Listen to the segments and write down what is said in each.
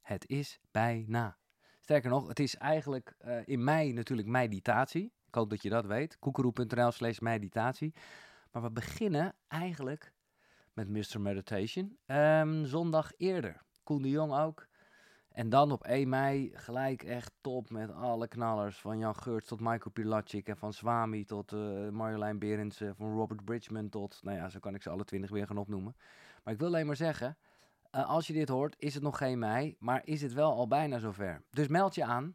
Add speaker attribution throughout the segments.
Speaker 1: Het is bijna. Sterker nog, het is eigenlijk in mei natuurlijk meditatie. Ik hoop dat je dat weet. Koekeroe.nl/meditatie. Maar we beginnen eigenlijk met Mr. Meditation. Zondag eerder. Koen de Jong ook. En dan op 1 mei gelijk echt top met alle knallers. Van Jan Geurts tot Michael Pilatschik. En van Swami tot Marjolein Berendsen. Van Robert Bridgman tot... Nou ja, zo kan ik ze alle 20 weer gaan opnoemen. Maar ik wil alleen maar zeggen... als je dit hoort, is het nog geen mei. Maar is het wel al bijna zover. Dus meld je aan.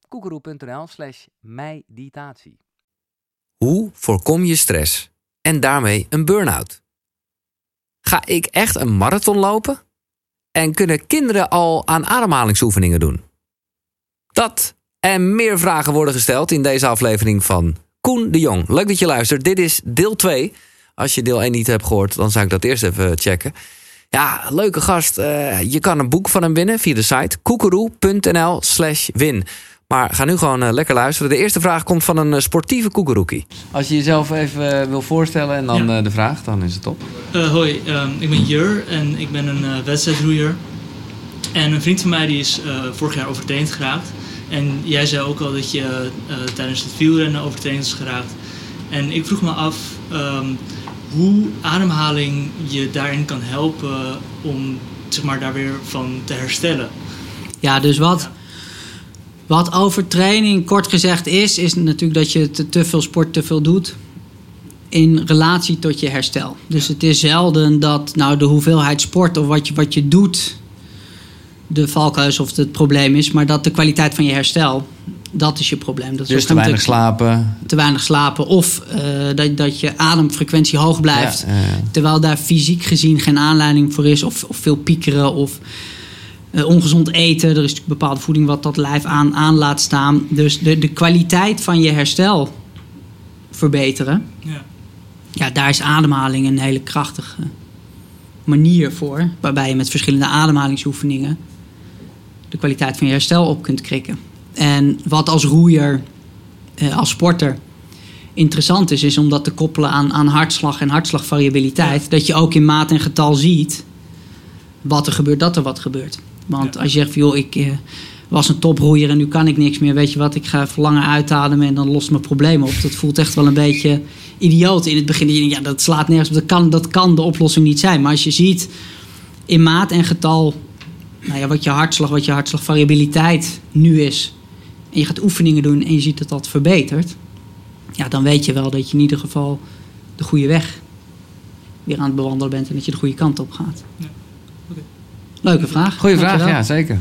Speaker 1: koekeroe.nl/meditatie.
Speaker 2: Hoe voorkom je stress? En daarmee een burn-out? Ga ik echt een marathon lopen? En kunnen kinderen al aan ademhalingsoefeningen doen? Dat en meer vragen worden gesteld in deze aflevering van Koen de Jong. Leuk dat je luistert. Dit is deel 2. Als je deel 1 niet hebt gehoord, dan zou ik dat eerst even checken. Ja, leuke gast. Je kan een boek van hem winnen via de site koekeroe.nl/win. Maar ga nu gewoon lekker luisteren. De eerste vraag komt van een sportieve koekeroekie. Als je jezelf even wil voorstellen en dan de vraag, dan is het top.
Speaker 3: Hoi, ik ben Jur en ik ben een wedstrijdroeier. En een vriend van mij die is vorig jaar overtraind geraakt. En jij zei ook al dat je tijdens het wielrennen overtraind is geraakt. En ik vroeg me af hoe ademhaling je daarin kan helpen om zeg maar, daar weer van te herstellen.
Speaker 4: Ja, dus wat overtraining kort gezegd is natuurlijk dat je te veel sport, te veel doet in relatie tot je herstel. Dus het is zelden dat de hoeveelheid sport of wat je doet de valkuil of het probleem is, maar dat de kwaliteit van je herstel, dat is je probleem. Dat
Speaker 2: dus te weinig slapen.
Speaker 4: Te weinig slapen of dat je ademfrequentie hoog blijft, terwijl daar fysiek gezien geen aanleiding voor is of veel piekeren of ongezond eten. Er is natuurlijk bepaalde voeding wat dat lijf aan laat staan. Dus de kwaliteit van je herstel verbeteren. Ja, daar is ademhaling een hele krachtige manier voor. Waarbij je met verschillende ademhalingsoefeningen de kwaliteit van je herstel op kunt krikken. En wat als roeier, als sporter interessant is om dat te koppelen aan hartslag en hartslagvariabiliteit. Ja. Dat je ook in maat en getal ziet wat er gebeurt, dat er wat gebeurt. Want als je zegt van joh, ik was een toproeier en nu kan ik niks meer. Weet je wat, ik ga even langer uitademen en dan lost mijn probleem op. Dat voelt echt wel een beetje idioot in het begin. Je denkt, dat slaat nergens op. Dat kan de oplossing niet zijn. Maar als je ziet in maat en getal wat je hartslagvariabiliteit nu is. En je gaat oefeningen doen en je ziet dat dat verbetert. Ja, dan weet je wel dat je in ieder geval de goede weg weer aan het bewandelen bent. En dat je de goede kant op gaat. Ja. Okay. Leuke vraag.
Speaker 2: Goeie vraag, ja, zeker.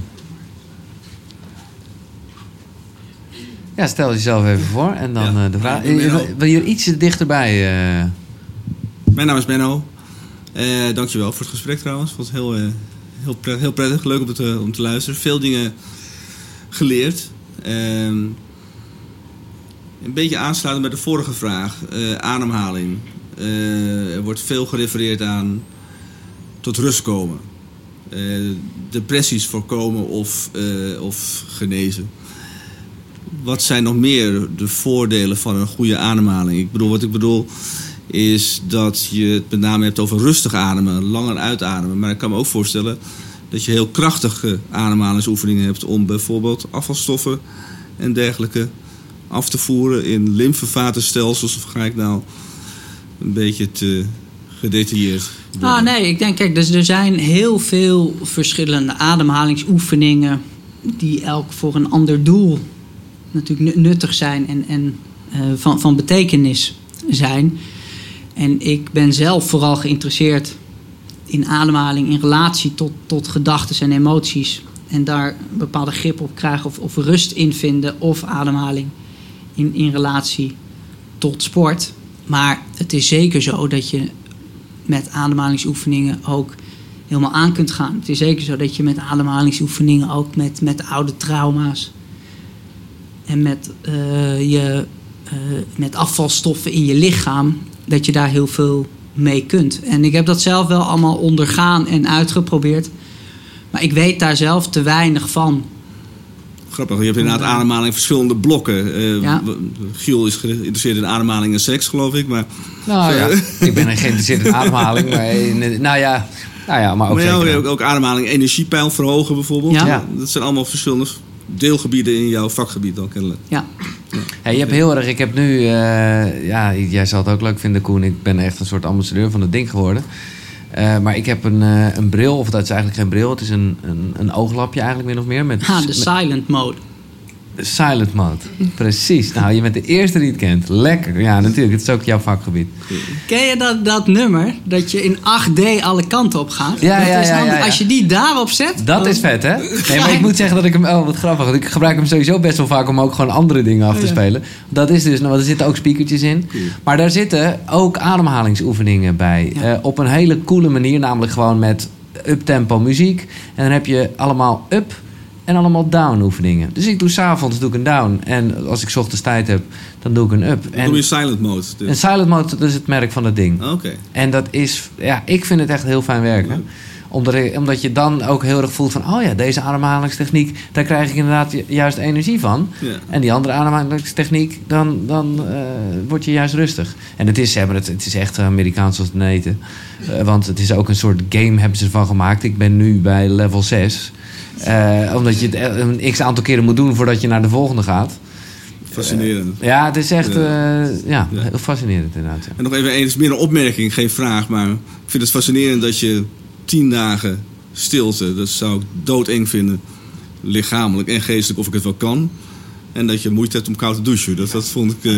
Speaker 2: Ja, stel jezelf even voor en dan de vraag. Wil je iets dichterbij?
Speaker 5: Mijn naam is Benno. Dankjewel voor het gesprek trouwens. Ik vond het heel prettig, leuk om te luisteren. Veel dingen geleerd. Een beetje aansluiten bij de vorige vraag. Ademhaling. Er wordt veel gerefereerd aan tot rust komen. Depressies voorkomen of genezen. Wat zijn nog meer de voordelen van een goede ademhaling? Wat ik bedoel is dat je het met name hebt over rustig ademen, langer uitademen. Maar ik kan me ook voorstellen dat je heel krachtige ademhalingsoefeningen hebt om bijvoorbeeld afvalstoffen en dergelijke af te voeren in lymfevatenstelsels. Of ga ik nou een beetje te gedetailleerd?
Speaker 4: Nee, ik denk, kijk, dus er zijn heel veel verschillende ademhalingsoefeningen die elk voor een ander doel natuurlijk nuttig zijn en van betekenis zijn. En ik ben zelf vooral geïnteresseerd in ademhaling in relatie tot gedachten en emoties. En daar een bepaalde grip op krijgen of rust in vinden of ademhaling in relatie tot sport. Maar het is zeker zo dat je met ademhalingsoefeningen ook helemaal aan kunt gaan. Het is zeker zo dat je met ademhalingsoefeningen ook met oude trauma's en met afvalstoffen in je lichaam, dat je daar heel veel mee kunt. En ik heb dat zelf wel allemaal ondergaan en uitgeprobeerd. Maar ik weet daar zelf te weinig van.
Speaker 5: Grappig, je hebt inderdaad ademhaling verschillende blokken. Giel is geïnteresseerd in ademhaling en seks, geloof ik. Maar,
Speaker 2: Nou ja, ik ben geïnteresseerd in ademhaling. Maar ook ademhaling, energiepeil verhogen bijvoorbeeld.
Speaker 4: Ja.
Speaker 5: Dat zijn allemaal verschillende deelgebieden in jouw vakgebied dan kennelijk.
Speaker 4: Ja.
Speaker 2: Ja, je hebt heel erg... Ik heb nu... jij zal het ook leuk vinden, Koen. Ik ben echt een soort ambassadeur van het ding geworden. Maar ik heb een bril, of dat is eigenlijk geen bril. Het is een ooglapje eigenlijk min of meer.
Speaker 4: De silent mode.
Speaker 2: Silent mode, precies. Nou, je bent de eerste die het kent. Lekker, ja natuurlijk. Het is ook jouw vakgebied.
Speaker 4: Ken je dat nummer? Dat je in 8D alle kanten op gaat?
Speaker 2: Ja.
Speaker 4: Als je die daarop zet...
Speaker 2: Dat is vet, hè? Nee, maar ik moet zeggen dat ik hem... Oh, wat grappig. Want ik gebruik hem sowieso best wel vaak om ook gewoon andere dingen af te spelen. Dat is dus... Want er zitten ook speakertjes in. Maar daar zitten ook ademhalingsoefeningen bij.
Speaker 4: Ja.
Speaker 2: Op een hele coole manier. Namelijk gewoon met up-tempo muziek. En dan heb je allemaal up... En allemaal down oefeningen. Dus ik doe 's avonds een down. En als ik 's ochtends tijd heb, dan doe ik een up.
Speaker 5: Dan doe je silent mode. Dus.
Speaker 2: En silent mode, dat is het merk van het ding.
Speaker 5: Oké.
Speaker 2: En dat is... Ja, ik vind het echt heel fijn werken. Omdat je dan ook heel erg voelt van... Oh ja, deze ademhalingstechniek, daar krijg ik inderdaad juist energie van. Ja. En die andere ademhalingstechniek, dan word je juist rustig. En het is echt Amerikaans als het eten. Want het is ook een soort game hebben ze ervan gemaakt. Ik ben nu bij level 6... omdat je het een x aantal keren moet doen voordat je naar de volgende gaat.
Speaker 5: Fascinerend.
Speaker 2: Ja, het is echt heel fascinerend inderdaad. Ja.
Speaker 5: En nog even, het is meer een opmerking, geen vraag. Maar ik vind het fascinerend dat je 10 dagen stilte... dat zou ik doodeng vinden, lichamelijk en geestelijk, of ik het wel kan. En dat je moeite hebt om koud te douchen. Dat vond ik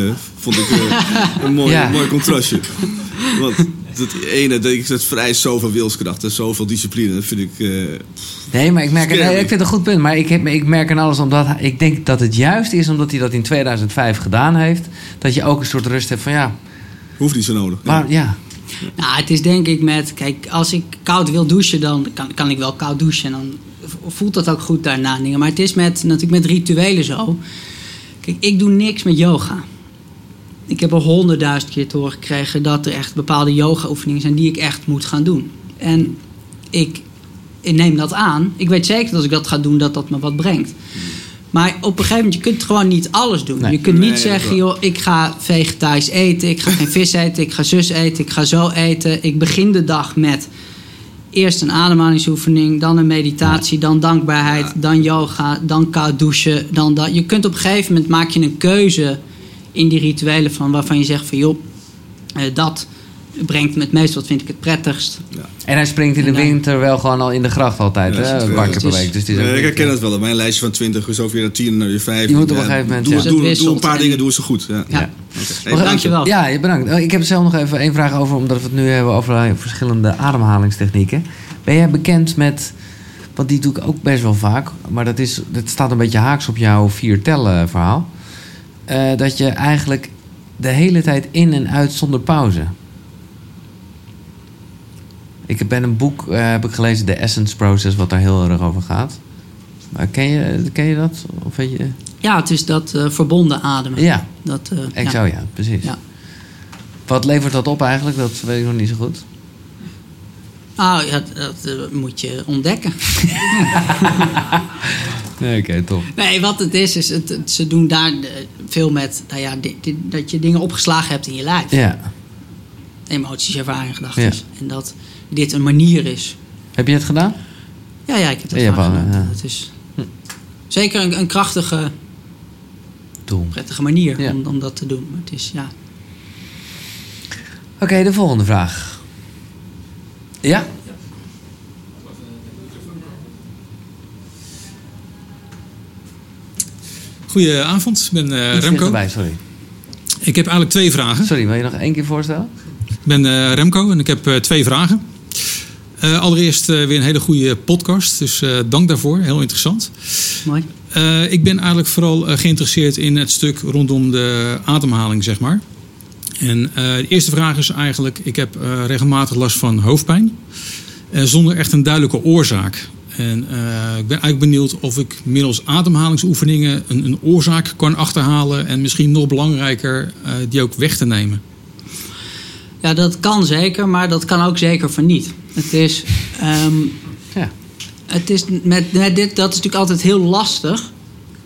Speaker 5: een mooi contrastje. Want het ene, dat vereist zoveel wilskracht en zoveel discipline. Dat vind ik...
Speaker 2: Nee, maar ik vind het een goed punt. Maar ik merk aan alles omdat... Ik denk dat het juist is omdat hij dat in 2005 gedaan heeft. Dat je ook een soort rust hebt van ja...
Speaker 5: Hoeft niet zo nodig.
Speaker 2: Maar ja...
Speaker 4: Nou, het is denk ik met... Kijk, als ik koud wil douchen, dan kan ik wel koud douchen. En dan voelt dat ook goed daarna. Maar het is natuurlijk met rituelen zo. Kijk, ik doe niks met yoga. Ik heb al 100.000 keer te horen gekregen dat er echt bepaalde yoga-oefeningen zijn die ik echt moet gaan doen. En ik neem dat aan. Ik weet zeker dat als ik dat ga doen, dat me wat brengt. Maar op een gegeven moment, je kunt gewoon niet alles doen. Nee. Je kunt niet zeggen, joh, ik ga vegetarisch eten, ik ga geen vis eten, ik ga zus eten, ik ga zo eten. Ik begin de dag met eerst een ademhalingsoefening, dan een meditatie, dan dankbaarheid, dan yoga, dan koud douchen, dan dat. Je kunt op een gegeven moment maak je een keuze in die rituelen waarvan je zegt van joh, dat brengt me het meest, wat vind ik het prettigst. Ja.
Speaker 2: En hij springt in de winter wel gewoon al in de gracht altijd, hè? Een paar keer per week. Dus het is
Speaker 5: ik herken het wel. Op mijn lijstje van 20 is ook weer naar 10 naar je 5.
Speaker 2: Je moet op een gegeven moment...
Speaker 5: Doe een paar dingen, doen ze goed. Ja.
Speaker 4: Okay. Dankjewel.
Speaker 2: Ja, bedankt. Ik heb zelf nog even één vraag over, omdat we het nu hebben over verschillende ademhalingstechnieken. Ben jij bekend met... Want die doe ik ook best wel vaak. Maar dat staat een beetje haaks op jouw 4 tellen verhaal. Dat je eigenlijk de hele tijd in en uit zonder pauze. Ik ben een boek heb ik gelezen, The Essence Process, wat daar heel erg over gaat. Maar ken je dat? Of weet je?
Speaker 4: Ja, het is dat verbonden ademen.
Speaker 2: Ja,
Speaker 4: Ja,
Speaker 2: precies.
Speaker 4: Ja.
Speaker 2: Wat levert dat op eigenlijk? Dat weet ik nog niet zo goed.
Speaker 4: Nou, ja, dat moet je ontdekken.
Speaker 2: Nee, oké, top.
Speaker 4: Nee, wat het is ze doen daar veel met dat je dingen opgeslagen hebt in je lijf.
Speaker 2: Ja.
Speaker 4: Emoties, ervaringen, gedachten. Ja. En dat dit een manier is.
Speaker 2: Heb je het gedaan?
Speaker 4: Ja, ik heb het gedaan. Ja. Het is zeker een krachtige, prettige manier om dat te doen. Maar het is,
Speaker 2: Oké, de volgende vraag. Ja?
Speaker 6: Goedenavond, ik ben Remco.
Speaker 2: Erbij, sorry.
Speaker 6: Ik heb eigenlijk 2 vragen.
Speaker 2: Sorry, wil je nog 1 keer voorstellen?
Speaker 6: Ik ben Remco en ik heb 2 vragen. Allereerst weer een hele goede podcast, dus dank daarvoor. Heel interessant.
Speaker 4: Mooi.
Speaker 6: Ik ben eigenlijk vooral geïnteresseerd in het stuk rondom de ademhaling, zeg maar. En de eerste vraag is eigenlijk, ik heb regelmatig last van hoofdpijn. Zonder echt een duidelijke oorzaak. En ik ben eigenlijk benieuwd of ik middels ademhalingsoefeningen een oorzaak kan achterhalen. En misschien nog belangrijker, die ook weg te nemen.
Speaker 4: Ja, dat kan zeker, maar dat kan ook zeker voor niet. Het is, het is met dit, dat is natuurlijk altijd heel lastig.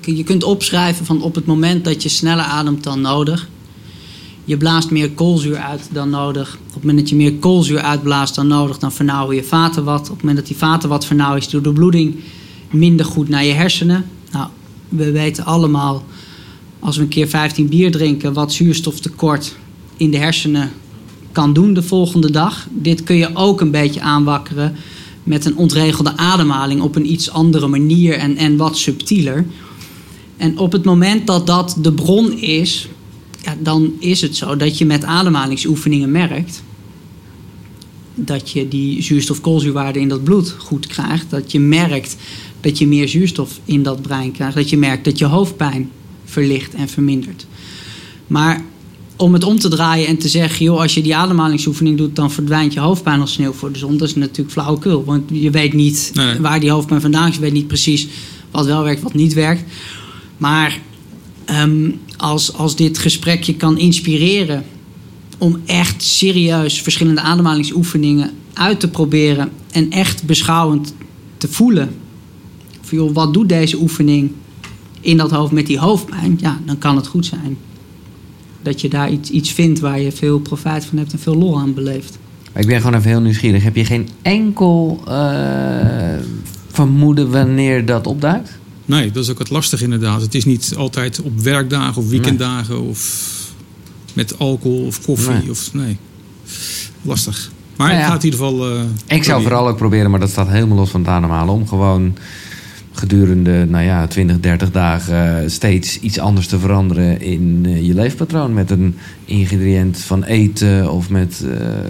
Speaker 4: Je kunt opschrijven van op het moment dat je sneller ademt dan nodig. Je blaast meer koolzuur uit dan nodig. Op het moment dat je meer koolzuur uitblaast dan nodig, dan vernauwen je vaten wat. Op het moment dat die vaten wat vernauwen, is de doorbloeding minder goed naar je hersenen. Nou, we weten allemaal, als we een keer 15 bier drinken, wat zuurstoftekort in de hersenen kan doen de volgende dag. Dit kun je ook een beetje aanwakkeren met een ontregelde ademhaling op een iets andere manier en wat subtieler. En op het moment dat dat de bron is, ja, dan is het zo dat je met ademhalingsoefeningen merkt dat je die zuurstof-koolzuurwaarde in dat bloed goed krijgt. Dat je merkt dat je meer zuurstof in dat brein krijgt. Dat je merkt dat je hoofdpijn verlicht en vermindert. Maar om het om te draaien en te zeggen, joh, als je die ademhalingsoefening doet, dan verdwijnt je hoofdpijn als sneeuw voor de zon. Dat is natuurlijk flauwekul. Want je weet niet waar die hoofdpijn vandaan is. Je weet niet precies wat wel werkt, wat niet werkt. Maar als dit gesprek je kan inspireren om echt serieus verschillende ademhalingsoefeningen uit te proberen en echt beschouwend te voelen. Van, joh, wat doet deze oefening in dat hoofd met die hoofdpijn? Ja, dan kan het goed zijn dat je daar iets vindt waar je veel profijt van hebt en veel lol aan beleeft.
Speaker 2: Maar ik ben gewoon even heel nieuwsgierig. Heb je geen enkel vermoeden wanneer dat opduikt?
Speaker 6: Nee, dat is ook het lastig inderdaad. Het is niet altijd op werkdagen of weekenddagen of met alcohol of koffie. Nee. Lastig. Maar ik ga het in ieder geval
Speaker 2: ik zou vooral ook proberen, maar dat staat helemaal los van het ademhalen, om gewoon gedurende 20, 30 dagen steeds iets anders te veranderen in je leefpatroon. Met een ingrediënt van eten of met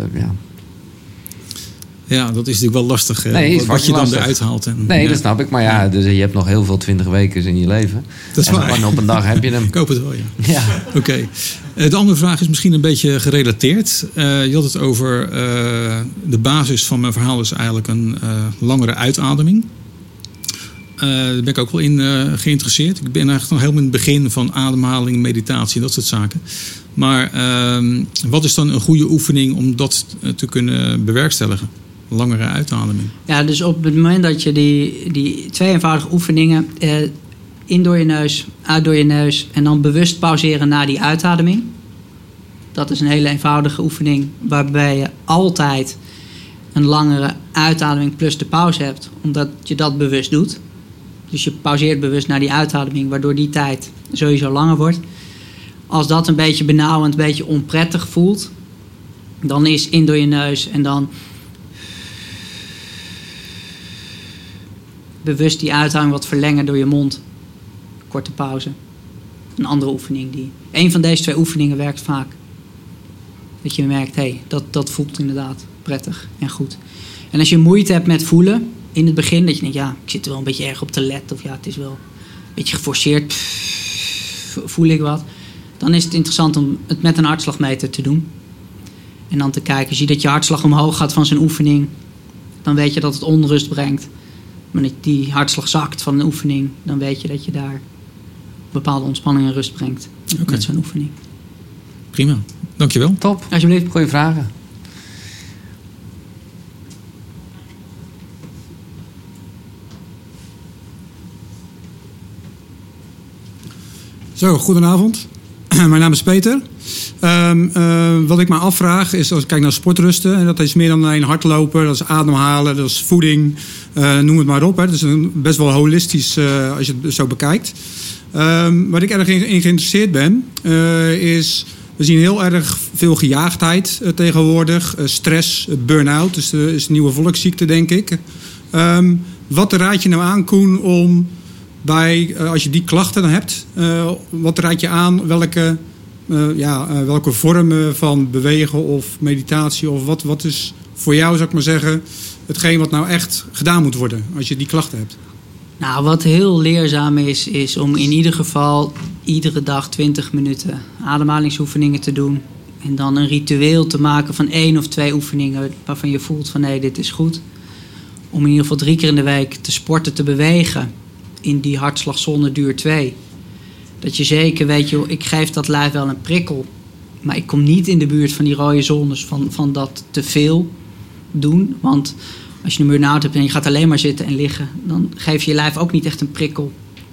Speaker 6: Ja, dat is natuurlijk wel lastig.
Speaker 2: Wat
Speaker 6: je dan eruit haalt.
Speaker 2: Dat snap ik. Maar dus je hebt nog heel veel 20 weken in je leven.
Speaker 6: Dat is waar.
Speaker 2: En op een dag heb je hem.
Speaker 6: Ik hoop het wel, ja. Oké. De andere vraag is misschien een beetje gerelateerd. Je had het over de basis van mijn verhaal is eigenlijk een langere uitademing. Daar ben ik ook wel in geïnteresseerd. Ik ben eigenlijk nog helemaal in het begin van ademhaling, meditatie, dat soort zaken. Maar wat is dan een goede oefening om dat te kunnen bewerkstelligen? Langere uitademing.
Speaker 4: Ja, dus op het moment dat je die 2 eenvoudige oefeningen in door je neus, uit door je neus en dan bewust pauzeren na die uitademing. Dat is een hele eenvoudige oefening waarbij je altijd een langere uitademing plus de pauze hebt, omdat je dat bewust doet. Dus je pauzeert bewust naar die uitademing, waardoor die tijd sowieso langer wordt. Als dat een beetje benauwend, een beetje onprettig voelt, dan is in door je neus en dan bewust die uitademing wat verlengen door je mond. Korte pauze. Een andere oefening. Een van deze 2 oefeningen werkt vaak. Dat je merkt, dat voelt inderdaad prettig en goed. En als je moeite hebt met voelen in het begin, dat je denkt, ik zit er wel een beetje erg op te letten, of het is wel een beetje geforceerd, voel ik wat. Dan is het interessant om het met een hartslagmeter te doen. En dan te kijken, zie dat je hartslag omhoog gaat van zo'n oefening, dan weet je dat het onrust brengt. Maar dat die hartslag zakt van een oefening, dan weet je dat je daar bepaalde ontspanning en rust brengt met zo'n oefening.
Speaker 6: Prima, dankjewel.
Speaker 2: Top,
Speaker 4: alsjeblieft.
Speaker 2: Goeie vragen.
Speaker 7: Zo, goedenavond. Mijn naam is Peter. Wat ik me afvraag is, als ik kijk naar sportrusten, en dat is meer dan alleen hardlopen, dat is ademhalen, dat is voeding, noem het maar op. Hè. Dat is best wel holistisch als je het zo bekijkt. Wat ik erg in geïnteresseerd ben, is, we zien heel erg veel gejaagdheid tegenwoordig, stress, burn-out, dus is een nieuwe volksziekte, denk ik. Wat raad je nou aan, Koen, om als je die klachten dan hebt, wat raad je aan? Welke vormen van bewegen of meditatie of wat is voor jou, zou ik maar zeggen, hetgeen wat nou echt gedaan moet worden als je die klachten hebt?
Speaker 4: Nou, wat heel leerzaam is om in ieder geval iedere dag 20 minuten ademhalingsoefeningen te doen. En dan een ritueel te maken van 1 of 2 oefeningen waarvan je voelt van dit is goed. Om in ieder geval 3 keer in de week te sporten, te bewegen in die hartslagzone duur 2. Dat je zeker weet, ik geef dat lijf wel een prikkel. Maar ik kom niet in de buurt van die rode zones van dat te veel doen. Want als je een burn-out hebt en je gaat alleen maar zitten en liggen, dan geef je lijf ook niet echt een prikkel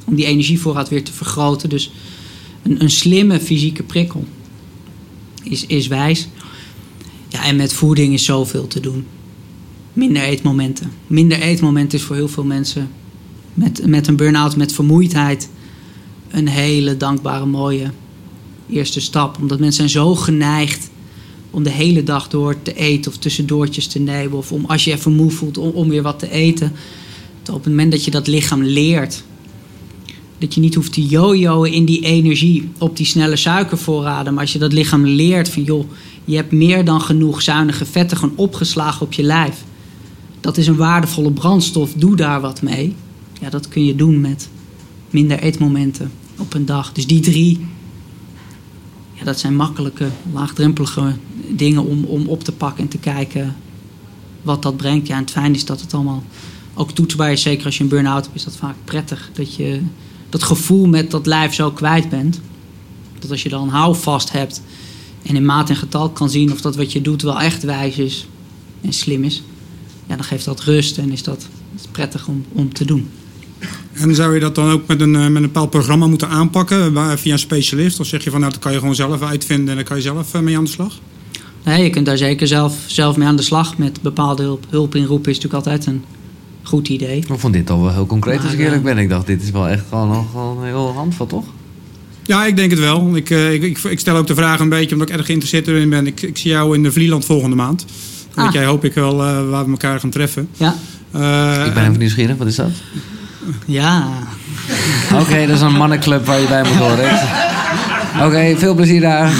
Speaker 4: om die energievoorraad weer te vergroten. Dus een slimme fysieke prikkel is wijs. Ja, en met voeding is zoveel te doen. Minder eetmomenten. Minder eetmomenten is voor heel veel mensen met een burn-out, met vermoeidheid, een hele dankbare, mooie eerste stap. Omdat mensen zijn zo geneigd om de hele dag door te eten of tussendoortjes te nemen. Of om, als je even moe voelt, om weer wat te eten. Op het moment dat je dat lichaam leert, dat je niet hoeft te jojoen in die energie op die snelle suikervoorraden. Maar als je dat lichaam leert van joh, je hebt meer dan genoeg zuinige vetten gewoon opgeslagen op je lijf. Dat is een waardevolle brandstof, doe daar wat mee. Ja, dat kun je doen met minder eetmomenten op een dag. Dus die 3, ja, dat zijn makkelijke, laagdrempelige dingen om op te pakken en te kijken wat dat brengt. Ja, en het fijn is dat het allemaal ook toetsbaar is. Zeker als je een burn-out hebt, is dat vaak prettig. Dat je dat gevoel met dat lijf zo kwijt bent. Dat als je dan een houvast hebt en in maat en getal kan zien of dat wat je doet wel echt wijs is en slim is. Ja, dan geeft dat rust en is dat prettig om te doen.
Speaker 7: En zou je dat dan ook met een bepaald programma moeten aanpakken via een specialist? Of zeg je van nou, dat kan je gewoon zelf uitvinden en dan kan je zelf mee aan de slag?
Speaker 4: Nee, je kunt daar zeker zelf mee aan de slag. Met bepaalde hulp inroepen is natuurlijk altijd een goed idee.
Speaker 2: Ik vond dit al wel heel concreet als ik eerlijk ben. Ik dacht, dit is wel echt gewoon heel handvat, toch?
Speaker 7: Ja, ik denk het wel. Ik stel ook de vraag een beetje omdat ik erg geïnteresseerd erin ben. Ik zie jou in de Vlieland volgende maand. Weet jij, hoop ik wel waar we elkaar gaan treffen.
Speaker 4: Ja.
Speaker 2: Ik ben even nieuwsgierig, wat is dat?
Speaker 4: Ja.
Speaker 2: Oké, dat is een mannenclub waar je bij moet horen. Oké, veel plezier daar.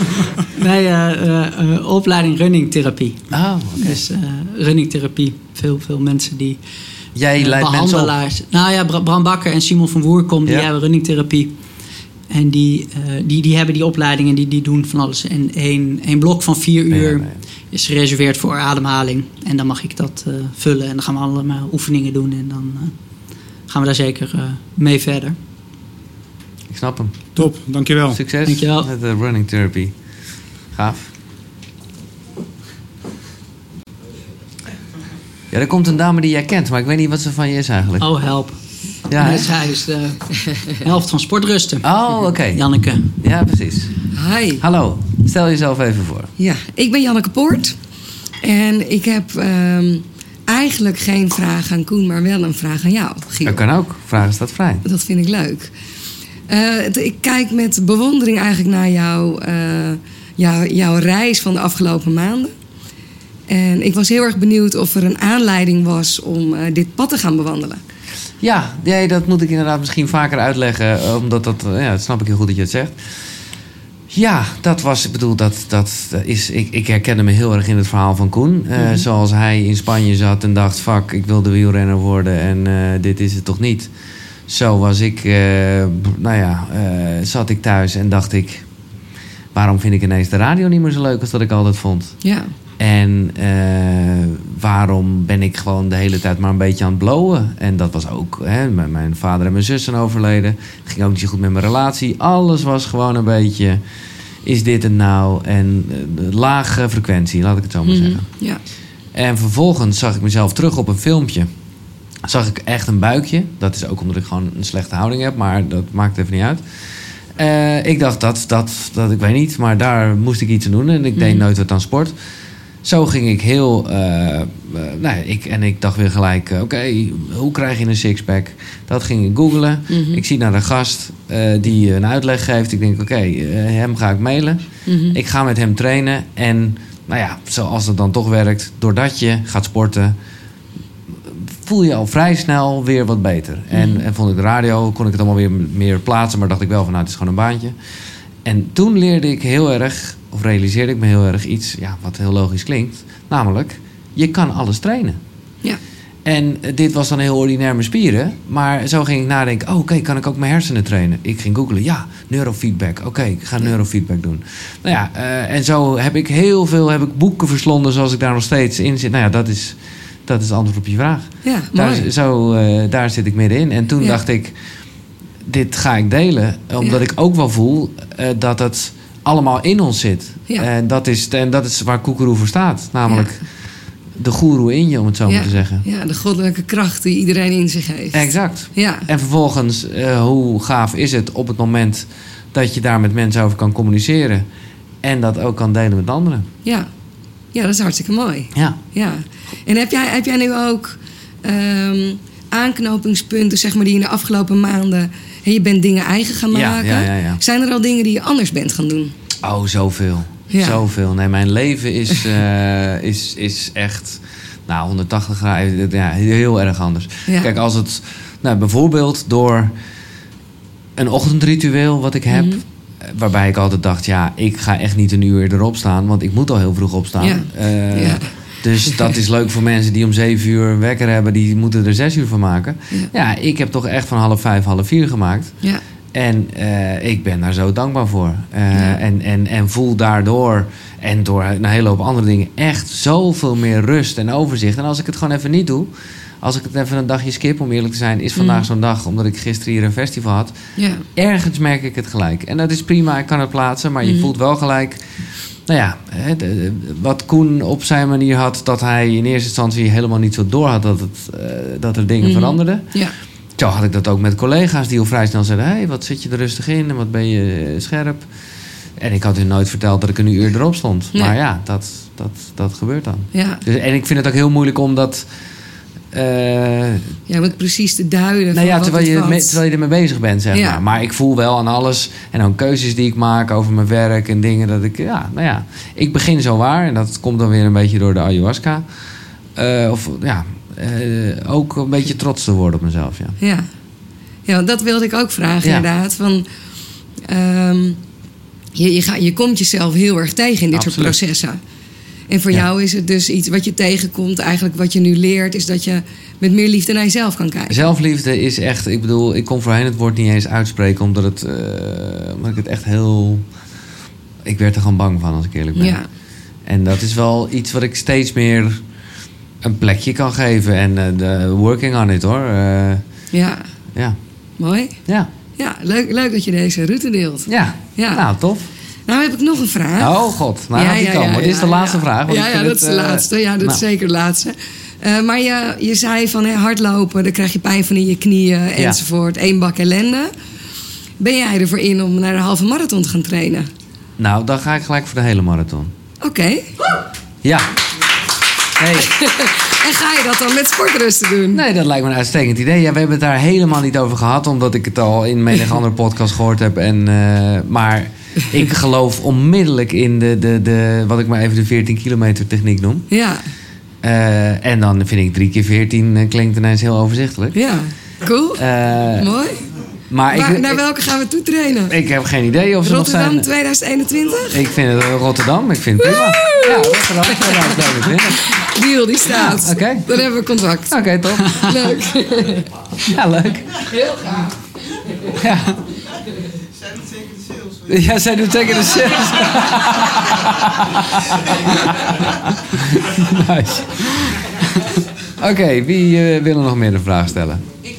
Speaker 4: Nee, opleiding runningtherapie.
Speaker 2: Oh, okay.
Speaker 4: Dus runningtherapie. Veel mensen die...
Speaker 2: Jij leidt
Speaker 4: behandelaars.
Speaker 2: Mensen op?
Speaker 4: Nou ja, Bram Bakker en Simon van Woerkom, die hebben runningtherapie. En die hebben die opleiding en die doen van alles. En één blok van 4 uur is gereserveerd voor ademhaling. En dan mag ik dat vullen. En dan gaan we allemaal oefeningen doen. En dan gaan we daar zeker mee verder.
Speaker 2: Ik snap hem.
Speaker 7: Top, dankjewel.
Speaker 2: Succes
Speaker 4: dankjewel.
Speaker 2: met de running therapy. Gaaf. Ja, er komt een dame die jij kent, maar ik weet niet wat ze van je is eigenlijk.
Speaker 4: Oh, help.
Speaker 2: Ja,
Speaker 4: zij is de helft van Sportrusten.
Speaker 2: Oh, oké.
Speaker 4: Janneke.
Speaker 2: Ja, precies.
Speaker 8: Hi.
Speaker 2: Hallo, stel jezelf even voor.
Speaker 8: Ja, ik ben Janneke Poort. En ik heb eigenlijk geen vraag aan Koen, maar wel een vraag aan jou, Giel.
Speaker 2: Dat kan ook. Vragen staat vrij.
Speaker 8: Dat vind ik leuk. Ik kijk met bewondering eigenlijk naar jouw reis van de afgelopen maanden. En ik was heel erg benieuwd of er een aanleiding was om dit pad te gaan bewandelen.
Speaker 2: Ja, dat moet ik inderdaad misschien vaker uitleggen. Omdat dat snap ik heel goed dat je het zegt. Ja, dat was, ik bedoel, dat is... Ik herkende me heel erg in het verhaal van Koen. Zoals hij in Spanje zat en dacht, fuck, ik wil de wielrenner worden en dit is het toch niet. Zo was ik, zat ik thuis en dacht ik, waarom vind ik ineens de radio niet meer zo leuk als dat ik altijd vond?
Speaker 8: Ja.
Speaker 2: En waarom ben ik gewoon de hele tijd maar een beetje aan het blowen? En dat was ook, mijn vader en mijn zus zijn overleden. Het ging ook niet zo goed met mijn relatie. Alles was gewoon een beetje, is dit het nou? En lage frequentie, laat ik het zo maar zeggen.
Speaker 8: Ja.
Speaker 2: En vervolgens zag ik mezelf terug op een filmpje. Zag ik echt een buikje. Dat is ook omdat ik gewoon een slechte houding heb, maar dat maakt even niet uit. Ik dacht dat ik weet niet, maar daar moest ik iets aan doen. En ik deed nooit wat aan sport. Zo ging ik heel... ik dacht weer gelijk, oké, hoe krijg je een sixpack? Dat ging ik googlen. Ik zie naar een gast die een uitleg geeft. Ik denk, oké, hem ga ik mailen. Ik ga met hem trainen. En zoals het dan toch werkt, doordat je gaat sporten, voel je al vrij snel weer wat beter. En vond ik de radio, kon ik het allemaal weer meer plaatsen. Maar dacht ik wel van, het is gewoon een baantje. En toen leerde ik heel erg, of realiseerde ik me heel erg iets, wat heel logisch klinkt. Namelijk, je kan alles trainen.
Speaker 8: Ja.
Speaker 2: En dit was dan heel ordinair mijn spieren. Maar zo ging ik nadenken, oké, kan ik ook mijn hersenen trainen? Ik ging googlen, neurofeedback. Oké, ik ga neurofeedback doen. En zo heb ik heel veel boeken verslonden zoals ik daar nog steeds in zit. Dat is het antwoord op je vraag.
Speaker 8: Ja, mooi.
Speaker 2: Daar zit ik middenin. En toen dacht ik, dit ga ik delen. Omdat ik ook wel voel dat het allemaal in ons zit. Ja. En dat is waar Koekeroe voor staat. Namelijk de goeroe in je, om het zo maar te zeggen.
Speaker 8: Ja, de goddelijke kracht die iedereen in zich heeft.
Speaker 2: Exact.
Speaker 8: Ja.
Speaker 2: En vervolgens, hoe gaaf is het op het moment dat je daar met mensen over kan communiceren en dat ook kan delen met anderen.
Speaker 8: Ja, dat is hartstikke mooi.
Speaker 2: Ja.
Speaker 8: En heb jij nu ook aanknopingspunten, zeg maar, die in de afgelopen maanden... je bent dingen eigen gaan maken.
Speaker 2: Ja.
Speaker 8: Zijn er al dingen die je anders bent gaan doen?
Speaker 2: Oh, zoveel.
Speaker 8: Ja.
Speaker 2: Zoveel. Nee, mijn leven is echt 180 graden. Ja, heel erg anders.
Speaker 8: Ja.
Speaker 2: Kijk, als het bijvoorbeeld door een ochtendritueel wat ik heb... waarbij ik altijd dacht, ik ga echt niet een uur erop staan... want ik moet al heel vroeg opstaan.
Speaker 8: Ja.
Speaker 2: Dus dat is leuk voor mensen die om 7 uur een wekker hebben... die moeten er 6 uur van maken. Ja, ik heb toch echt van 3:30, 4:30 gemaakt.
Speaker 8: Ja.
Speaker 2: En ik ben daar zo dankbaar voor. En voel daardoor en door een hele hoop andere dingen... echt zoveel meer rust en overzicht. En als ik het gewoon even niet doe... als ik het even een dagje skip, om eerlijk te zijn... is vandaag zo'n dag, omdat ik gisteren hier een festival had... ergens merk ik het gelijk. En dat is prima, ik kan het plaatsen... maar je voelt wel gelijk... wat Koen op zijn manier had... dat hij in eerste instantie helemaal niet zo door had... dat er dingen veranderden.
Speaker 8: Ja.
Speaker 2: Zo had ik dat ook met collega's die al vrij snel zeiden... hey, wat zit je er rustig in en wat ben je scherp. En ik had hun nooit verteld dat ik een uur erop stond.
Speaker 8: Nee.
Speaker 2: Maar dat gebeurt dan.
Speaker 8: Ja.
Speaker 2: Dus, en ik vind het ook heel moeilijk om dat...
Speaker 8: wat precies te duiden.
Speaker 2: Terwijl je ermee bezig bent, zeg maar. Maar ik voel wel aan alles. En ook keuzes die ik maak over mijn werk en dingen. Dat ik, ik begin zo waar. En dat komt dan weer een beetje door de ayahuasca. Ook een beetje trots te worden op mezelf,
Speaker 8: Ja, dat wilde ik ook vragen, inderdaad. Van, je komt jezelf heel erg tegen in dit soort processen. En voor jou is het dus iets wat je tegenkomt, eigenlijk wat je nu leert, is dat je met meer liefde naar jezelf kan kijken.
Speaker 2: Zelfliefde is echt, ik bedoel, ik kon voorheen het woord niet eens uitspreken, omdat ik het echt heel... Ik werd er gewoon bang van, als ik eerlijk ben.
Speaker 8: Ja.
Speaker 2: En dat is wel iets wat ik steeds meer een plekje kan geven. En working on it, hoor.
Speaker 8: Ja. Mooi.
Speaker 2: Ja.
Speaker 8: Ja, leuk dat je deze route deelt.
Speaker 2: Ja. Nou, tof.
Speaker 8: Nou heb ik nog een vraag.
Speaker 2: Oh god, gaat die komen. Dit is de laatste vraag.
Speaker 8: Dat is de laatste. Ja, dat is zeker de laatste. Maar je zei van hardlopen, dan krijg je pijn van in je knieën enzovoort. 1 bak ellende. Ben jij ervoor in om naar de halve marathon te gaan trainen?
Speaker 2: Nou, dan ga ik gelijk voor de hele marathon.
Speaker 8: Oké.
Speaker 2: Ja. Hey.
Speaker 8: En ga je dat dan met sportrusten doen?
Speaker 2: Nee, dat lijkt me een uitstekend idee. Ja, we hebben het daar helemaal niet over gehad, omdat ik het al in menig andere podcast gehoord heb. Maar ik geloof onmiddellijk in de wat ik maar even de 14 kilometer techniek noem.
Speaker 8: Ja.
Speaker 2: En dan vind ik 3 keer 14 klinkt ineens heel overzichtelijk.
Speaker 8: Ja, cool. Mooi.
Speaker 2: Maar
Speaker 8: naar welke gaan we toe trainen?
Speaker 2: Ik heb geen idee of ze nog zijn.
Speaker 8: Rotterdam 2021?
Speaker 2: Ik vind het Rotterdam. Ik vind het prima. Ja, Rotterdam 2021.
Speaker 8: Deal, die staat.
Speaker 2: Oké.
Speaker 8: Dan hebben we contact.
Speaker 2: Oké, top.
Speaker 8: Leuk.
Speaker 2: Ja, leuk.
Speaker 8: Heel gaaf.
Speaker 2: Ja. Ja, zij doet zeker de sales. Nice. Oké, wie wil er nog meer een vraag stellen?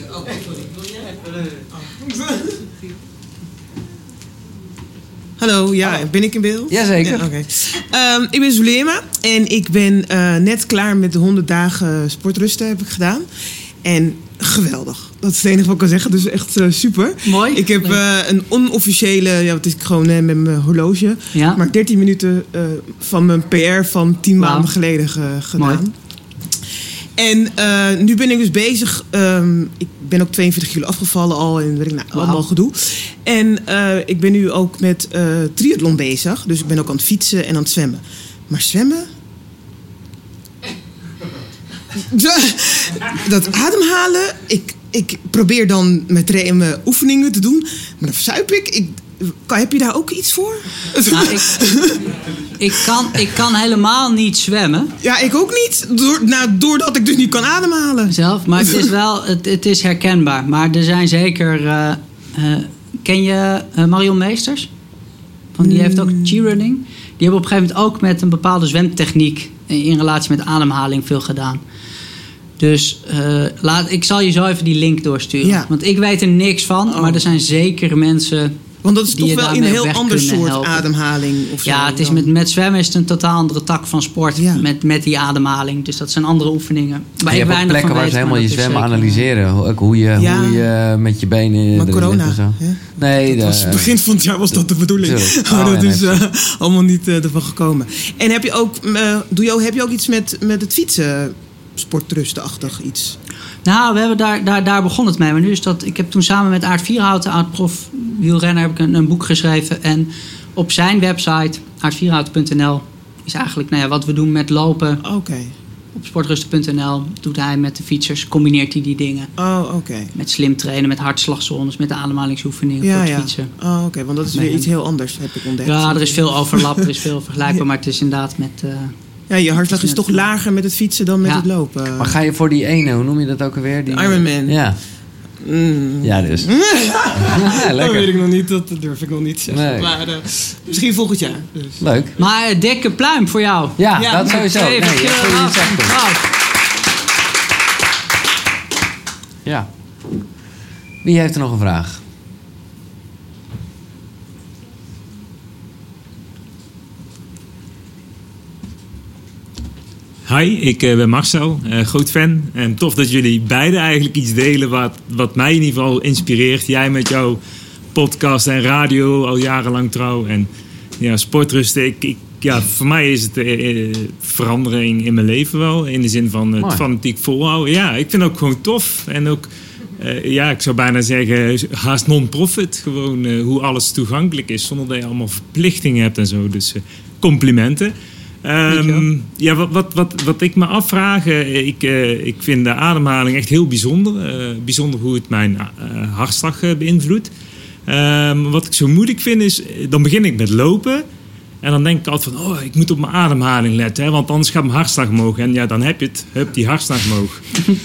Speaker 9: Hallo, ben ik in beeld?
Speaker 2: Jazeker.
Speaker 9: Ja, okay. Ik ben Zulema en ik ben net klaar met de 100 dagen sportrusten heb ik gedaan. En geweldig. Dat is het enige wat ik kan zeggen. Dus echt super.
Speaker 4: Mooi.
Speaker 9: Ik heb een onofficiële, wat is ik gewoon met mijn horloge.
Speaker 4: Ja.
Speaker 9: Maar 13 minuten van mijn PR van 10 maanden geleden gedaan.
Speaker 4: Mooi.
Speaker 9: En nu ben ik dus bezig. Ik ben ook 42 kilo afgevallen al. En weet ik, allemaal gedoe. En ik ben nu ook met triathlon bezig. Dus ik ben ook aan het fietsen en aan het zwemmen. Maar zwemmen? Dat ademhalen. Ik probeer dan mijn oefeningen te doen. Maar dan verzuip ik. Heb je daar ook iets voor?
Speaker 4: Nou, ik kan helemaal niet zwemmen.
Speaker 9: Ja, ik ook niet. Doordat ik dus niet kan ademhalen.
Speaker 4: Zelf, maar het is wel, het is herkenbaar. Maar er zijn zeker... ken je Marion Meesters? Die heeft ook cheerrunning. Die hebben op een gegeven moment ook met een bepaalde zwemtechniek... in relatie met ademhaling veel gedaan. Dus ik zal je zo even die link doorsturen. Ja. Want ik weet er niks van. Maar er zijn zeker mensen
Speaker 9: Want dat is toch wel in een heel ander soort ademhaling? Of zo,
Speaker 4: ja, het is met zwemmen is het een totaal andere tak van sport. Ja. Met die ademhaling. Dus dat zijn andere oefeningen.
Speaker 2: Maar je hebt ook plekken waar ze helemaal je zwemmen analyseren. Ook hoe je met je benen...
Speaker 9: Maar corona.
Speaker 2: En zo.
Speaker 9: Ja.
Speaker 2: Nee,
Speaker 9: het begin van het jaar was dat de bedoeling. Maar dat is allemaal niet ervan gekomen. En heb je ook iets met het fietsen? Sportrustenachtig iets?
Speaker 4: Nou, we hebben daar begon het mee. Maar nu is dat... Ik heb toen samen met Aart Vierhouten, oud-prof wielrenner, heb ik een boek geschreven. En op zijn website, aartvierhouten.nl, is eigenlijk wat we doen met lopen.
Speaker 9: Okay.
Speaker 4: Op sportrusten.nl doet hij met de fietsers, combineert hij die dingen. Met slim trainen, met hartslagzones, met ademhalingsoefeningen voor het fietsen.
Speaker 9: Oké, want dat is weer iets heel anders, heb ik ontdekt.
Speaker 4: Ja, er is veel overlap, er is veel vergelijkbaar, maar het is inderdaad met...
Speaker 9: je hartslag is toch lager met het fietsen dan met het lopen.
Speaker 2: Maar ga je voor die ene, hoe noem je dat ook alweer? Die
Speaker 9: Ironman.
Speaker 2: Ja. Ja, dus.
Speaker 9: Lekker. Dat weet ik nog niet, dat durf ik nog niet te zeggen. Nee. Maar misschien volgend jaar. Dus.
Speaker 2: Leuk.
Speaker 4: Maar dikke pluim voor jou.
Speaker 2: Ja, dat sowieso. Ja. Wie heeft er nog een vraag?
Speaker 10: Hi, ik ben Marcel, groot fan. En tof dat jullie beiden eigenlijk iets delen wat mij in ieder geval inspireert. Jij met jouw podcast en radio al jarenlang trouw. En sportrusten. Voor mij is het verandering in mijn leven wel. In de zin van het fanatiek volhouden. Ja, ik vind het ook gewoon tof. En ook, ik zou bijna zeggen, haast non-profit. Gewoon hoe alles toegankelijk is. Zonder dat je allemaal verplichtingen hebt en zo. Dus complimenten. Wat ik me afvraag, ik vind de ademhaling echt heel bijzonder. Bijzonder hoe het mijn hartslag beïnvloedt. Wat ik zo moeilijk vind is, dan begin ik met lopen. En dan denk ik altijd van, ik moet op mijn ademhaling letten. Hè, want anders gaat mijn hartslag omhoog. En dan heb je het, die hartslag omhoog.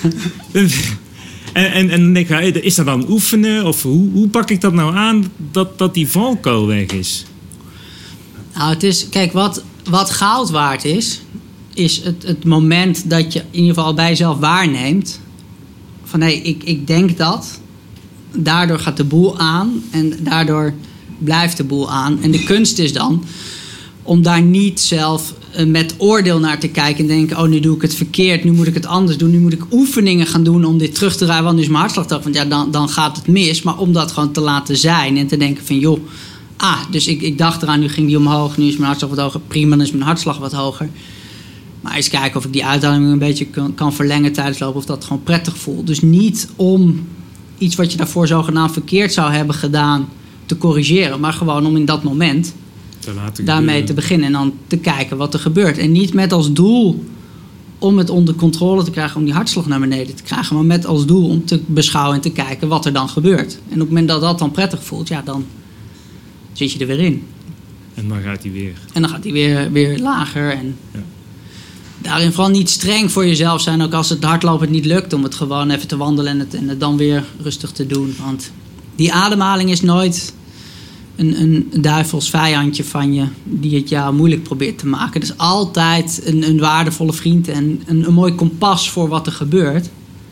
Speaker 10: en dan denk ik, is dat dan oefenen? Of hoe pak ik dat nou aan dat die valkuil weg is?
Speaker 4: Nou, het is, kijk, wat goud waard is het moment dat je in ieder geval bij jezelf waarneemt van ik denk dat. Daardoor gaat de boel aan en daardoor blijft de boel aan. En de kunst is dan om daar niet zelf met oordeel naar te kijken en denken, nu doe ik het verkeerd, nu moet ik het anders doen, nu moet ik oefeningen gaan doen om dit terug te draaien, want nu is mijn hartslag toch, want dan gaat het mis. Maar om dat gewoon te laten zijn en te denken van dus ik dacht eraan, nu ging die omhoog, nu is mijn hartslag wat hoger. Prima, dan is mijn hartslag wat hoger. Maar eens kijken of ik die uitdaging een beetje kan verlengen tijdens lopen, of dat gewoon prettig voelt. Dus niet om iets wat je daarvoor zogenaamd verkeerd zou hebben gedaan te corrigeren, maar gewoon om in dat moment daarmee te beginnen en dan te kijken wat er gebeurt. En niet met als doel om het onder controle te krijgen, om die hartslag naar beneden te krijgen, maar met als doel om te beschouwen en te kijken wat er dan gebeurt. En op het moment dat dat dan prettig voelt, dan zit je er weer in.
Speaker 10: En dan gaat hij weer.
Speaker 4: En dan gaat hij weer lager. En daarin vooral niet streng voor jezelf zijn. Ook als het hardlopen niet lukt. Om het gewoon even te wandelen en het dan weer rustig te doen. Want die ademhaling is nooit een duivels vijandje van je. Die het jou moeilijk probeert te maken. Het is altijd een waardevolle vriend. En een mooi kompas voor wat er gebeurt.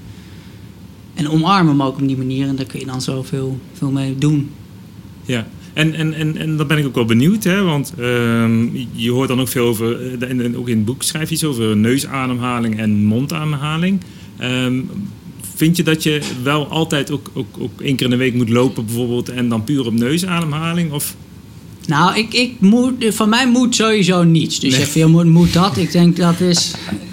Speaker 4: En omarm hem ook op die manier. En daar kun je dan zoveel mee doen.
Speaker 10: Ja. En daar ben ik ook wel benieuwd, hè? Want je hoort dan ook veel over, en ook in het boek schrijf je iets over neusademhaling en mondademhaling. Vind je dat je wel altijd ook 1 keer in de week moet lopen bijvoorbeeld en dan puur op neusademhaling? Of?
Speaker 4: Nou, van mij moet sowieso niets. Dus je moet dat. Ik denk dat is...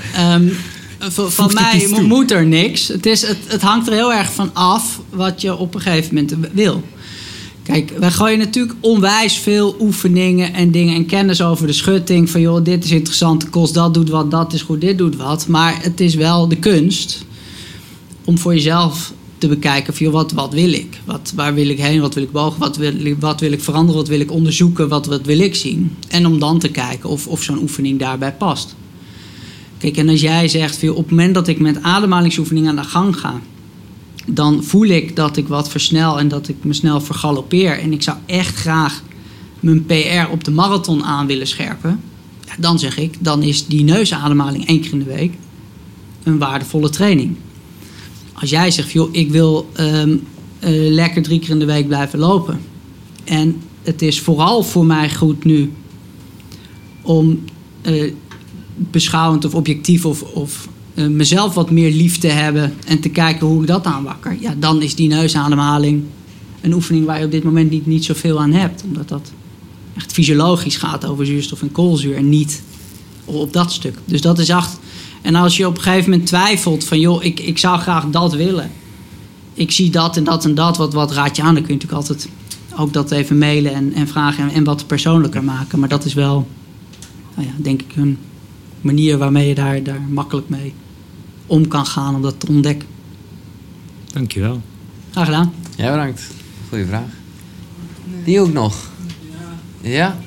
Speaker 4: van mij moet er niks. Het hangt er heel erg van af wat je op een gegeven moment wil. Kijk, wij gooien natuurlijk onwijs veel oefeningen en dingen en kennis over de schutting. Van dit is interessant, kost dat doet wat, dat is goed, dit doet wat. Maar het is wel de kunst om voor jezelf te bekijken van wat wil ik? Waar wil ik heen? Wat wil ik bogen? Wat wil ik veranderen? Wat wil ik onderzoeken? Wat wil ik zien? En om dan te kijken of zo'n oefening daarbij past. Kijk, en als jij zegt, op het moment dat ik met ademhalingsoefeningen aan de gang ga, dan voel ik dat ik wat versnel en dat ik me snel vergaloppeer. En ik zou echt graag mijn PR op de marathon aan willen scherpen. Ja, dan zeg ik, dan is die neusademhaling 1 keer in de week een waardevolle training. Als jij zegt, ik wil lekker 3 keer in de week blijven lopen. En het is vooral voor mij goed nu om beschouwend of objectief of mezelf wat meer lief te hebben en te kijken hoe ik dat aanwakker. Ja, dan is die neusademhaling een oefening waar je op dit moment niet zoveel aan hebt. Omdat dat echt fysiologisch gaat over zuurstof en koolzuur en niet op dat stuk. Dus dat is echt. En als je op een gegeven moment twijfelt van joh, ik zou graag dat willen. Ik zie dat en dat en dat, wat raad je aan? Dan kun je natuurlijk altijd ook dat even mailen en vragen en wat persoonlijker maken. Maar dat is wel, denk ik, een manier waarmee je daar makkelijk mee om kan gaan om dat te ontdekken.
Speaker 10: Dankjewel.
Speaker 4: Graag gedaan.
Speaker 2: Ja, bedankt. Goeie vraag. Die ook nog? Ja?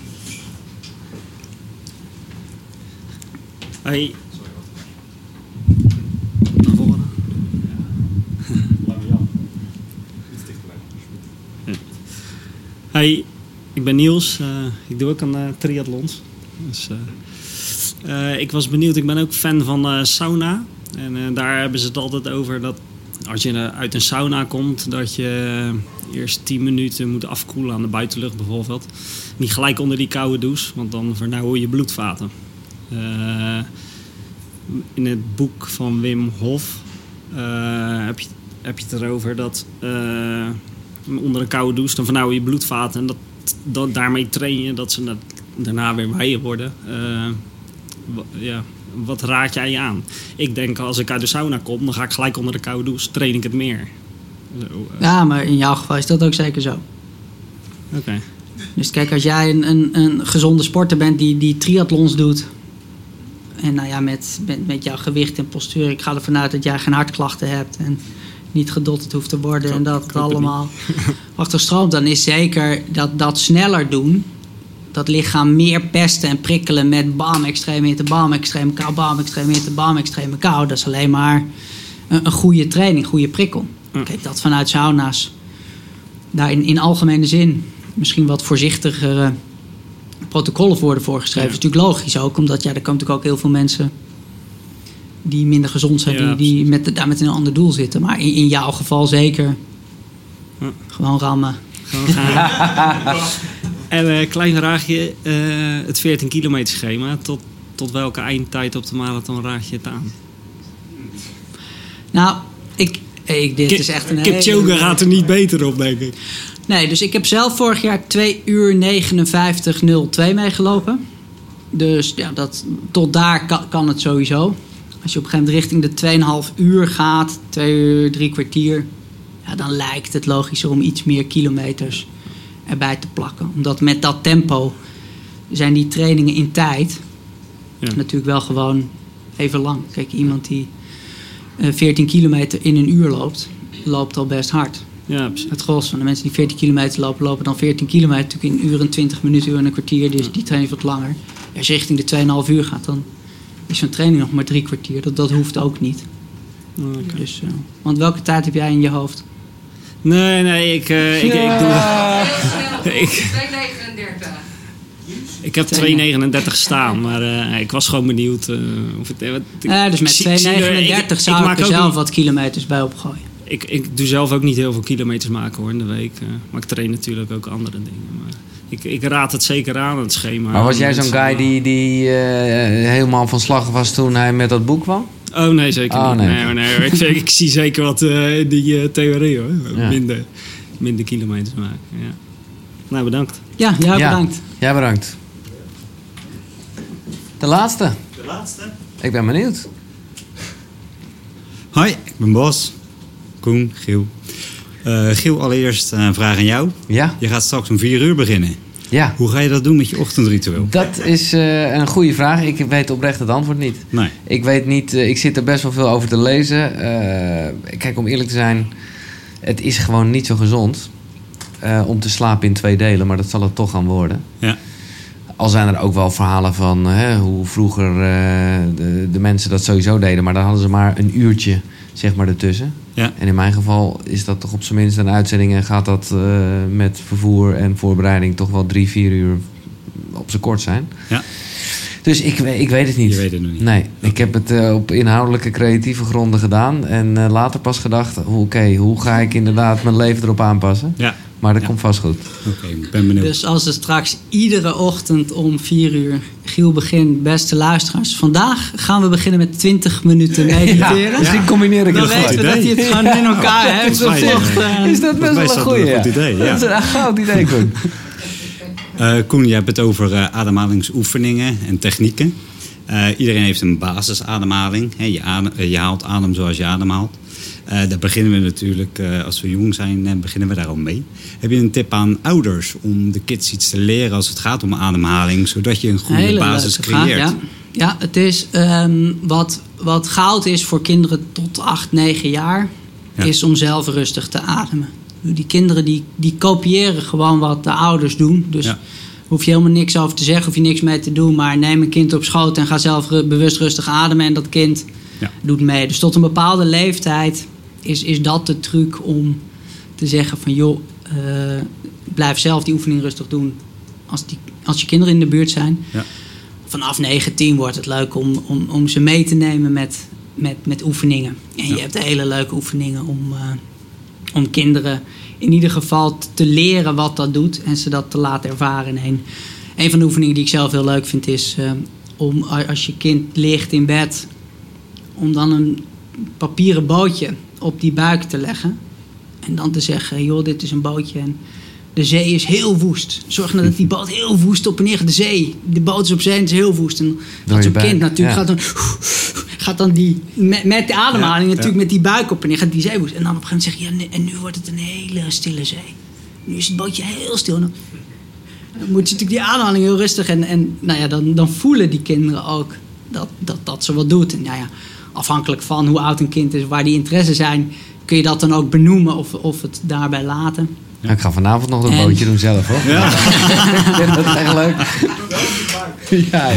Speaker 11: Hey. Hey, ik ben Niels. Ik doe ook aan triathlons. Dus, ik was benieuwd, ik ben ook fan van sauna. En daar hebben ze het altijd over dat als je uit een sauna komt, dat je eerst 10 minuten moet afkoelen aan de buitenlucht bijvoorbeeld. Niet gelijk onder die koude douche, want dan vernauwen je bloedvaten. In het boek van Wim Hof heb je het erover dat onder een koude douche dan vernauwen je bloedvaten. En dat daarmee train je dat ze daarna weer wijder worden. Wat raad jij aan? Ik denk als ik uit de sauna kom, dan ga ik gelijk onder de koude douche. Train ik het meer.
Speaker 4: Ja, maar in jouw geval is dat ook zeker zo.
Speaker 11: Oké.
Speaker 4: Dus kijk, als jij een gezonde sporter bent die triathlons doet. En met jouw gewicht en postuur. Ik ga ervan uit dat jij geen hartklachten hebt. En niet gedotterd hoeft te worden. En dat het allemaal achterstroomt. Dan is zeker dat sneller doen. Dat lichaam meer pesten en prikkelen met bam, extreme hitte, bam, extreme kou, bam, extreme hitte, bam, extreme kou. Dat is alleen maar een goede training, een goede prikkel. Kijk, dat vanuit sauna's daar in algemene zin misschien wat voorzichtigere protocollen worden voorgeschreven. Dat is natuurlijk logisch ook, omdat er komen natuurlijk ook heel veel mensen die minder gezond zijn, die met een ander doel zitten. Maar in jouw geval zeker gewoon rammen.
Speaker 11: En klein vraagje, het 14 kilometer schema, tot welke eindtijd op de marathon raad je het aan?
Speaker 4: Nou, dit is echt een hele...
Speaker 11: Kipchoge gaat er niet beter op, denk ik.
Speaker 4: Nee, dus ik heb zelf vorig jaar 2 uur 59:02 meegelopen. Dus ja, tot daar kan het sowieso. Als je op een gegeven moment richting de 2,5 uur gaat, 2 uur, 3 kwartier... Ja, dan lijkt het logischer om iets meer kilometers erbij te plakken. Omdat met dat tempo zijn die trainingen in tijd natuurlijk wel gewoon even lang. Kijk, iemand die 14 kilometer in een uur loopt al best hard.
Speaker 11: Ja, precies.
Speaker 4: Het gros van de mensen die 14 kilometer lopen dan 14 kilometer natuurlijk in een uur en 20 minuten, uur en een kwartier. Dus die training wat langer. Als je richting de 2,5 uur gaat, dan is zo'n training nog maar 3 kwartier. Dat hoeft ook niet.
Speaker 11: Okay.
Speaker 4: Dus, want welke tijd heb jij in je hoofd?
Speaker 11: Nee, ik doe...
Speaker 8: 2,39.
Speaker 11: Ik heb 2,39 staan, maar ik was gewoon benieuwd of het...
Speaker 4: dus met 2,39 zou ik er zelf wat kilometers bij opgooien.
Speaker 11: Ik doe zelf ook niet heel veel kilometers maken hoor in de week. Maar ik train natuurlijk ook andere dingen. Maar ik raad het zeker aan, het schema.
Speaker 2: Maar was jij zo'n guy die helemaal van slag was toen hij met dat boek kwam?
Speaker 11: Oh nee, zeker niet. Nee. Ik zie zeker wat die theorie hoor. Ja. Minder kilometers maken. Ja. Nou, bedankt.
Speaker 4: Ja, bedankt.
Speaker 2: Ja, bedankt. De laatste. Ik ben benieuwd.
Speaker 12: Hoi, ik ben Bos. Koen, Giel. Giel, allereerst een vraag aan jou.
Speaker 2: Ja?
Speaker 12: Je gaat straks om 4 uur beginnen.
Speaker 2: Ja.
Speaker 12: Hoe ga je dat doen met je ochtendritueel?
Speaker 2: Dat is een goede vraag. Ik weet oprecht het antwoord niet.
Speaker 12: Nee.
Speaker 2: Ik weet niet, ik zit er best wel veel over te lezen. Kijk, om eerlijk te zijn, het is gewoon niet zo gezond om te slapen in 2 delen, maar dat zal het toch gaan worden.
Speaker 12: Ja.
Speaker 2: Al zijn er ook wel verhalen van hoe vroeger de mensen dat sowieso deden, maar dan hadden ze maar een uurtje zeg maar ertussen.
Speaker 12: Ja.
Speaker 2: En in mijn geval is dat toch op zijn minst een uitzending en gaat dat met vervoer en voorbereiding toch wel 3-4 uur op z'n kort zijn.
Speaker 12: Ja.
Speaker 2: Dus ik weet het niet.
Speaker 12: Je weet het nog niet.
Speaker 2: Nee, ik heb het op inhoudelijke creatieve gronden gedaan en later pas gedacht, hoe ga ik inderdaad mijn leven erop aanpassen?
Speaker 12: Ja.
Speaker 2: Maar dat komt vast goed.
Speaker 12: Oké, ik ben benieuwd.
Speaker 4: Dus als er straks iedere ochtend om 4 uur Giel begint, beste luisteraars. Vandaag gaan we beginnen met 20 minuten mediteren.
Speaker 1: Dus die combineer ik
Speaker 4: Dan weten we dat hij het gewoon in elkaar heeft.
Speaker 1: Is dat best wel een goeie?
Speaker 12: Goed idee, ja.
Speaker 1: Dat is een goud idee, Koen.
Speaker 12: Koen, je hebt het over ademhalingsoefeningen en technieken. Iedereen heeft een basisademhaling. Je haalt adem zoals je ademhaalt. Daar beginnen we natuurlijk, als we jong zijn, beginnen we daar al mee. Heb je een tip aan ouders om de kids iets te leren als het gaat om ademhaling, zodat je een goede basis creëert?
Speaker 4: Vraag, ja, het is wat goud is voor kinderen tot 8, 9 jaar, is om zelf rustig te ademen. Die kinderen die kopiëren gewoon wat de ouders doen. Dus hoef je helemaal niks over te zeggen, hoef je niks mee te doen. Maar neem een kind op schoot en ga zelf bewust rustig ademen. En dat kind doet mee. Dus tot een bepaalde leeftijd is dat de truc om te zeggen van joh, blijf zelf die oefening rustig doen als je kinderen in de buurt zijn. Ja. Vanaf 9, 10 wordt het leuk om ze mee te nemen met oefeningen. En je hebt hele leuke oefeningen om kinderen in ieder geval te leren wat dat doet en ze dat te laten ervaren. En een van de oefeningen die ik zelf heel leuk vind is om als je kind ligt in bed, om dan een papieren bootje op die buik te leggen en dan te zeggen, joh, dit is een bootje en de zee is heel woest. Zorg nou dat die boot heel woest op en neer gaat. De zee, de boot is op zee en het is heel woest. En dat zo'n kind natuurlijk gaat dan die met de ademhaling natuurlijk met die buik op en neer gaat die zee woest. En dan op een gegeven moment zeg je, en nu wordt het een hele stille zee. Nu is het bootje heel stil. Dan moet je natuurlijk die ademhaling heel rustig en nou ja, dan voelen die kinderen ook dat ze wat doet. En nou ja, afhankelijk van hoe oud een kind is, waar die interesses zijn, kun je dat dan ook benoemen of het daarbij laten.
Speaker 2: Ja, ik ga vanavond nog een bootje doen zelf, hoor. Ja. Dat is echt leuk. Ja.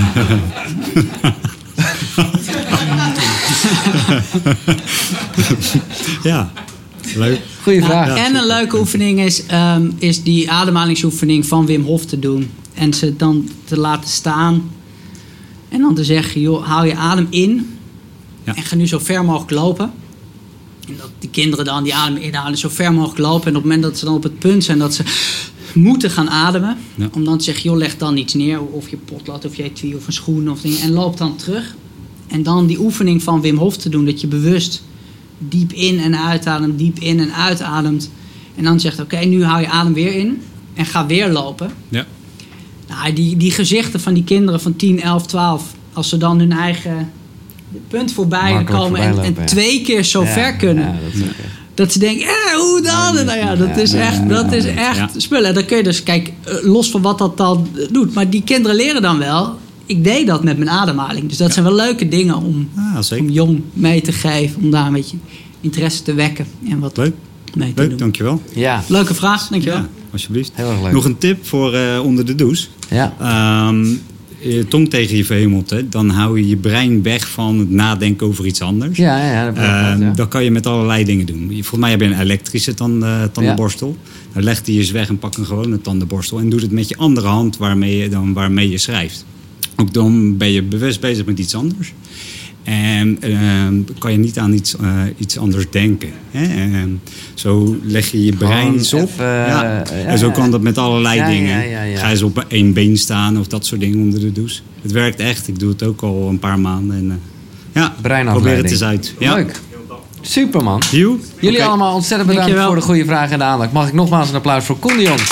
Speaker 12: Ja, leuk.
Speaker 2: Goeie vraag.
Speaker 4: Nou, en een leuke oefening is die ademhalingsoefening van Wim Hof te doen. En ze dan te laten staan. En dan te zeggen, joh, hou je adem in. Ja. En ga nu zo ver mogelijk lopen. En dat die kinderen dan die adem inhalen, zo ver mogelijk lopen. En op het moment dat ze dan op het punt zijn dat ze moeten gaan ademen. Ja. Om dan te zeggen, joh, leg dan iets neer. Of je potlood, of je etui, of een schoen. Of dingen, en loop dan terug. En dan die oefening van Wim Hof te doen. Dat je bewust diep in en uitademt, diep in en uitademt. En dan zegt, oké, nu hou je adem weer in. En ga weer lopen. Ja. Nou, die gezichten van die kinderen van 10, 11, 12. Als ze dan hun eigen punt voorbij komen en 2 keer zo ver kunnen. Ja, dat ze denken, hoe dan? Nou ja, dat is echt spullen. En dan kun je dus, kijk, los van wat dat dan doet. Maar die kinderen leren dan wel. Ik deed dat met mijn ademhaling. Dus dat zijn wel leuke dingen om jong mee te geven. Om daar een beetje interesse te wekken. En wat mee te doen.
Speaker 12: Dankjewel.
Speaker 2: Ja.
Speaker 4: Leuke vraag, dankjewel.
Speaker 12: Ja, alsjeblieft.
Speaker 2: Heel erg leuk.
Speaker 12: Nog een tip voor onder de douche. Ja. Je tong tegen je verhemelt, hè, dan hou je je brein weg van het nadenken over iets anders. Dat kan je met allerlei dingen doen. Volgens mij heb je een elektrische tandenborstel. Dan leg die eens weg en pak een gewone tandenborstel. En doe het met je andere hand waarmee je schrijft. Ook dan ben je bewust bezig met iets anders. En kan je niet aan iets anders denken. Hè? En zo leg je je brein eens op. En zo kan dat met allerlei dingen. Ga eens op 1 been staan of dat soort dingen onder de douche. Het werkt echt. Ik doe het ook al een paar maanden. En, probeer het eens uit. Ja.
Speaker 2: Leuk. Super, man.
Speaker 12: Jullie
Speaker 2: allemaal ontzettend bedankt voor de goede vragen en de aandacht. Mag ik nogmaals een applaus voor Koen de Jong.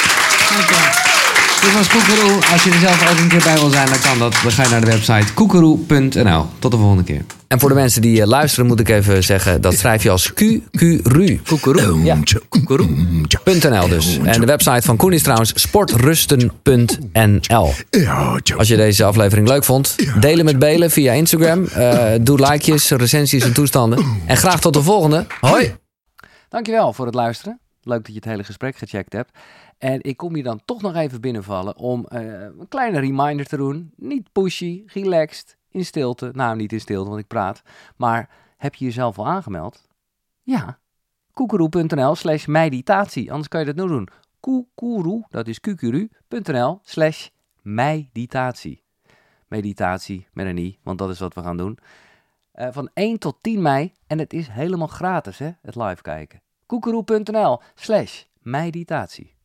Speaker 2: Dit was Koekeroe. Als je er zelf ook een keer bij wil zijn, dan kan dat. Dan ga je naar de website koekeroe.nl. Tot de volgende keer. En voor de mensen die luisteren moet ik even zeggen, dat schrijf je als Q-Q-Ru. Koekeroe. Ja, koekeroe.nl dus. En de website van Koen is trouwens sportrusten.nl. Als je deze aflevering leuk vond, deel hem met Belen via Instagram. Doe likejes, recensies en toestanden. En graag tot de volgende. Hoi!
Speaker 1: Dankjewel voor het luisteren. Leuk dat je het hele gesprek gecheckt hebt. En ik kom je dan toch nog even binnenvallen om een kleine reminder te doen. Niet pushy, relaxed, in stilte. Nou, niet in stilte, want ik praat. Maar heb je jezelf al aangemeld? Ja. Koekeroe.nl/meditatie. Anders kan je dat nu doen. Koekeroe, dat is qqru.nl/meditatie. Meditatie met een i, want dat is wat we gaan doen. Van 1 tot 10 mei. En het is helemaal gratis, hè, het live kijken. Koekeroe.nl/meditatie. meditatie.